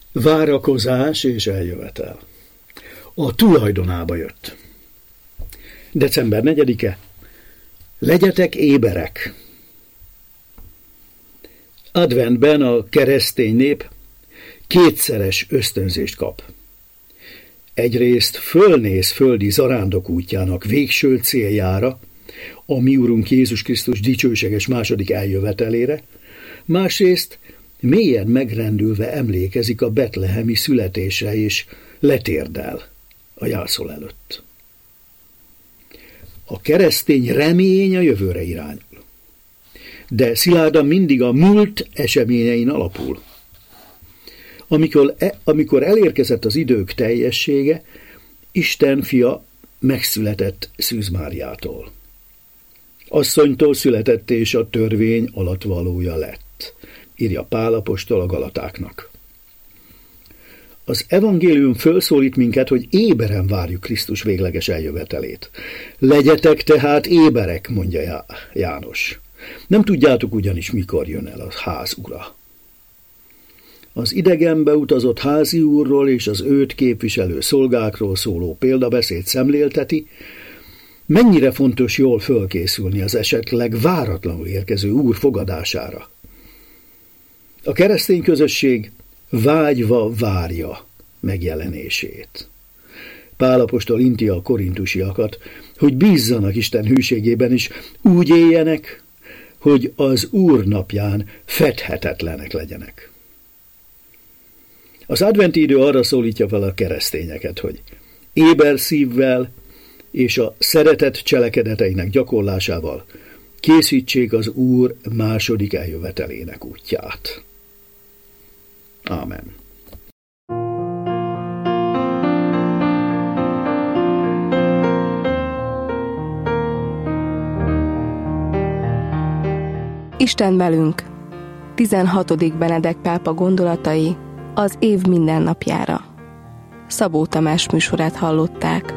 Várakozás és eljövetel. A tulajdonába jött. December 4-e. Legyetek éberek. Adventben a keresztény nép kétszeres ösztönzést kap. Egyrészt fölnéz földi zarándok útjának végső céljára, a mi Urunk Jézus Krisztus dicsőséges második eljövetelére, másrészt mélyen megrendülve emlékezik a betlehemi születésre és letérdel a jászol előtt. A keresztény remény a jövőre irányul, de szilárdan mindig a múlt eseményein alapul. Amikor elérkezett az idők teljessége, Isten fia megszületett Szűz Máriától. Asszonytól született és a törvény alattvalója lett, írja Pál apostol a Galatáknak. Az evangélium fölszólít minket, hogy éberen várjuk Krisztus végleges eljövetelét. Legyetek tehát éberek, mondja János. Nem tudjátok ugyanis, mikor jön el a ház ura. Az idegenbe utazott házi úrról és az őt képviselő szolgákról szóló példabeszéd szemlélteti, mennyire fontos jól fölkészülni az esetleg váratlanul érkező úr fogadására. A keresztény közösség vágyva várja megjelenését. Pál apostol inti a korintusiakat, hogy bízzanak Isten hűségében is, úgy éljenek, hogy az Úr napján fedhetetlenek legyenek. Az adventi idő arra szólítja fel a keresztényeket, hogy éber szívvel és a szeretet cselekedeteinek gyakorlásával készítsék az Úr második eljövetelének útját. Ámen. Isten velünk. 16. Benedek pápa gondolatai az év mindennapjára. Szabó Tamás műsorát hallották.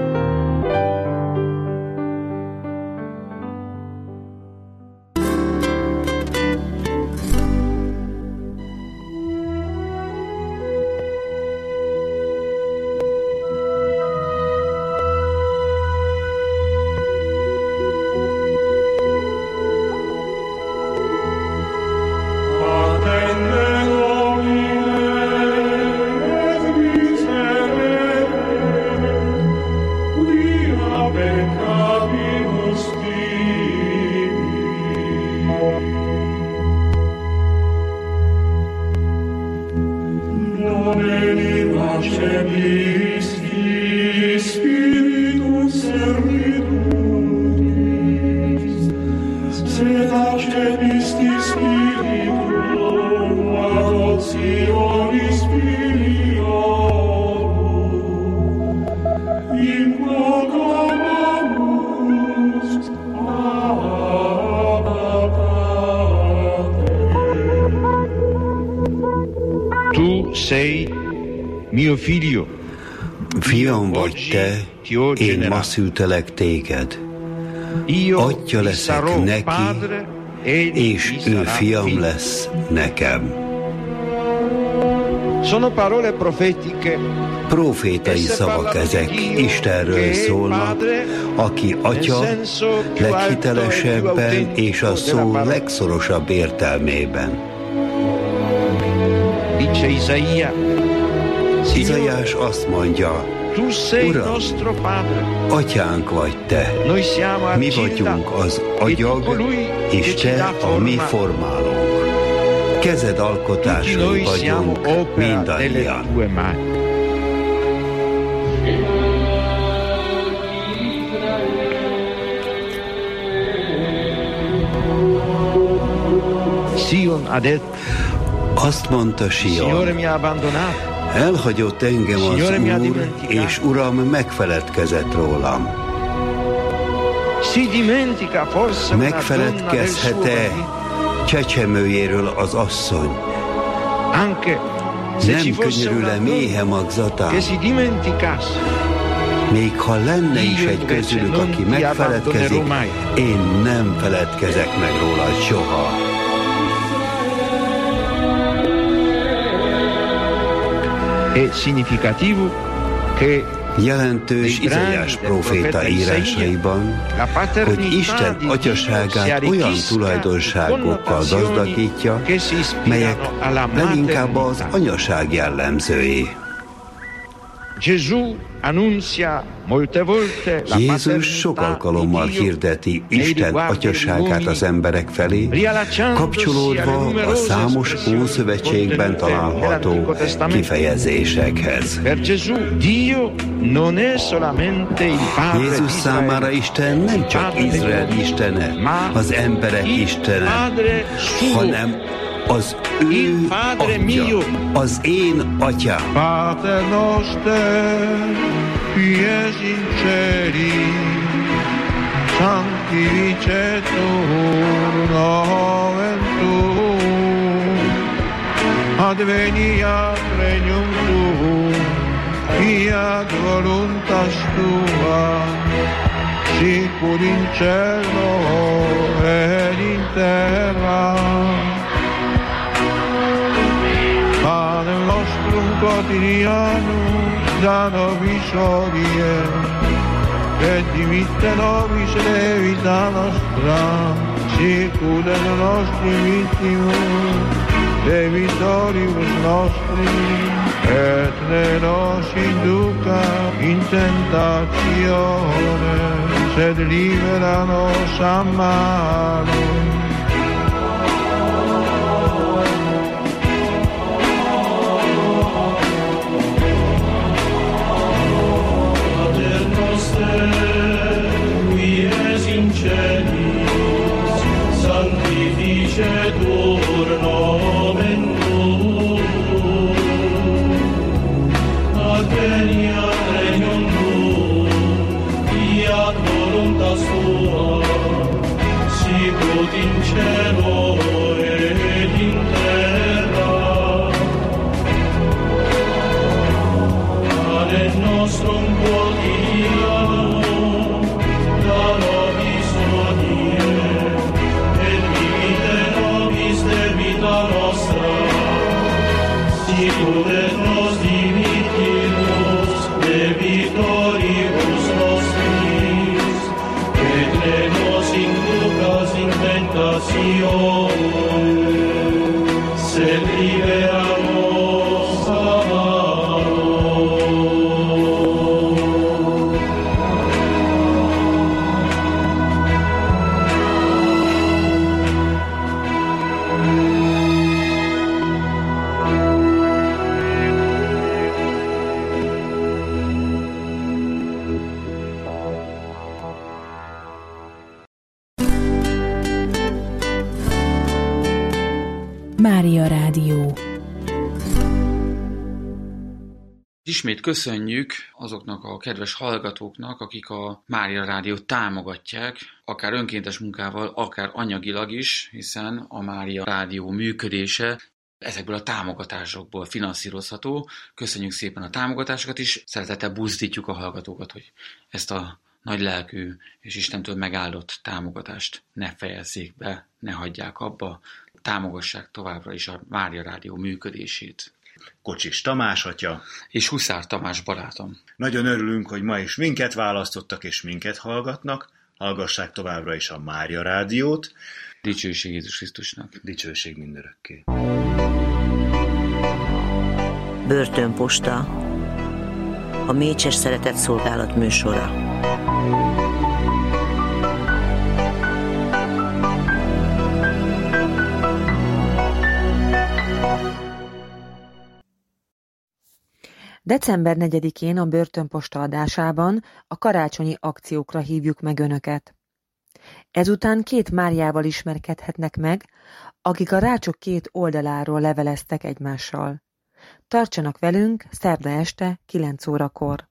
Fiam vagy te, én ma szültelek téged. Atya leszek neki, és ő fiam lesz nekem. Profétai szavak ezek, Istenről szólnak, aki atya leghitelesebben és a szó legszorosabb értelmében. Izaiás azt mondja, Uram, atyánk vagy te, mi vagyunk az agyag, és te a mi formálónk. Kezed alkotásai vagyunk mindannyian. Azt mondta Sion, elhagyott engem az Úr, és Uram megfeledkezett rólam. Megfeledkezhet-e csecsemőjéről az asszony? Nem könyörül-e méhe magzatán? Még ha lenne is egy közülük, aki megfeledkezik, én nem feledkezek meg róla soha. Jelentős Izaiás próféta írásaiban, hogy Isten atyaságát olyan tulajdonságokkal gazdagítja, melyek leginkább az anyaság jellemzői. Jézus sok alkalommal hirdeti Isten atyaságát az emberek felé, kapcsolódva a számos Ószövetségben található kifejezésekhez. Jézus számára Isten nem csak Izrael istene, az emberek istene, hanem az ő atya, az én atyám. Pater noster, qui es in celi, sanctificetur nomen tuum, adveniat regnum tuum, fiat voluntas tua, sicur in cielo et in terra. Panem nostrum quotidianum da nobis hodie, et dimitte nobis levita nostra, sicur et nostri vittimus, debitoribus nostri, et ne nos induca in tentatione, sed libera nos a malo. Sanctificetur nomen tuum, adveniat regnum tuum, fiat voluntas tua, sicut in cielo et in terra. Panem nostrum quotidianum da nobis hodie, debita nostra, sicur et nos dimittimus debitoribus nostris, et ne nos inducas in tentatione, sed libera nos a malo. Mária Rádió. Ismét köszönjük azoknak a kedves hallgatóknak, akik a Mária Rádiót támogatják, akár önkéntes munkával, akár anyagilag is, hiszen a Mária Rádió működése ezekből a támogatásokból finanszírozható. Köszönjük szépen a támogatásokat is, szeretettel buzdítjuk a hallgatókat, hogy ezt a nagy lelkű és Istentől megáldott támogatást ne fejezzék be, ne hagyják abba, támogassák továbbra is a Mária Rádió működését. Kocsis Tamás atya. És Huszár Tamás barátom. Nagyon örülünk, hogy ma is minket választottak és minket hallgatnak. Hallgassák továbbra is a Mária Rádiót. Dicsőség Jézus Krisztusnak. Dicsőség mindörökké. Börtönposta. A Mécses Szeretett Szolgálat műsora. December 4-én a Börtönposta adásában a karácsonyi akciókra hívjuk meg Önöket. Ezután 2 Máriával ismerkedhetnek meg, akik a rácsok 2 oldaláról leveleztek egymással. Tartsanak velünk szerda este 9 órakor.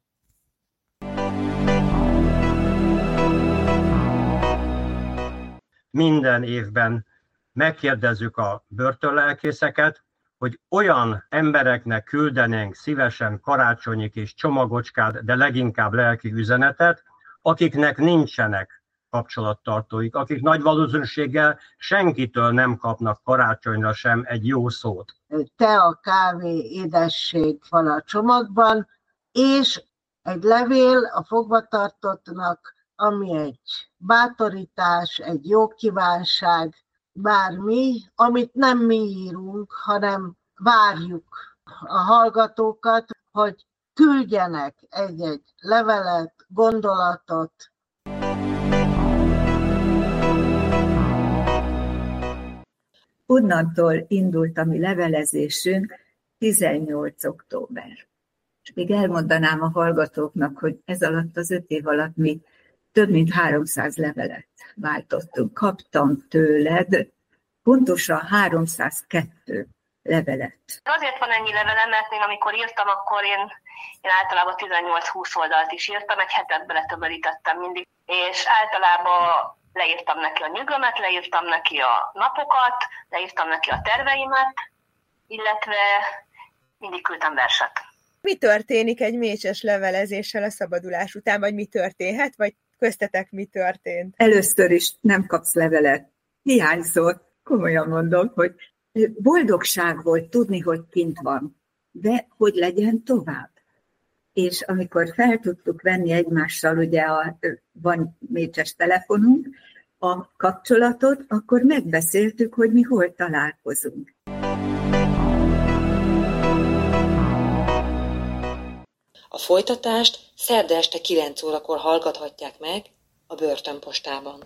Minden évben megkérdezzük a börtönlelkészeket, hogy olyan embereknek küldenénk szívesen karácsonyi kis csomagocskát, de leginkább lelki üzenetet, akiknek nincsenek kapcsolattartóik, akik nagy valószínűséggel senkitől nem kapnak karácsonyra sem egy jó szót. tea, kávé, édesség van a csomagban, és egy levél a fogvatartottnak, ami egy bátorítás, egy jó kívánság, bármi, amit nem mi írunk, hanem várjuk a hallgatókat, hogy küldjenek egy-egy levelet, gondolatot. Onnantól indult a mi levelezésünk 18. október. És még elmondanám a hallgatóknak, hogy ez alatt az 5 év alatt mi több mint 300 levelet váltottunk. Kaptam tőled pontosan 302 levelet. Azért van ennyi levelem, mert én amikor írtam, akkor én általában 18-20 oldalt is írtam, egy hetet beletömörítettem mindig, és általában leírtam neki a nyugomat, leírtam neki a napokat, leírtam neki a terveimet, illetve mindig küldtem verset. Mi történik egy mécses levelezéssel a szabadulás után, vagy mi történhet, vagy köztetek mi történt? Először is nem kapsz levelet. Hiányzott. Komolyan mondom, hogy boldogság volt tudni, hogy kint van, de hogy legyen tovább. És amikor fel tudtuk venni egymással, ugye van mécses telefonunk, a kapcsolatot, akkor megbeszéltük, hogy mi hol találkozunk. A folytatást szerda este 9 órakor hallgathatják meg a Börtönpostában.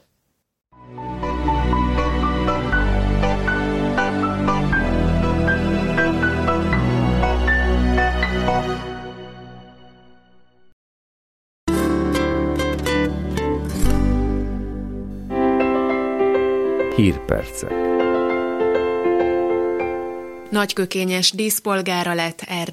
Nagykökényes díszpolgára lett Erdély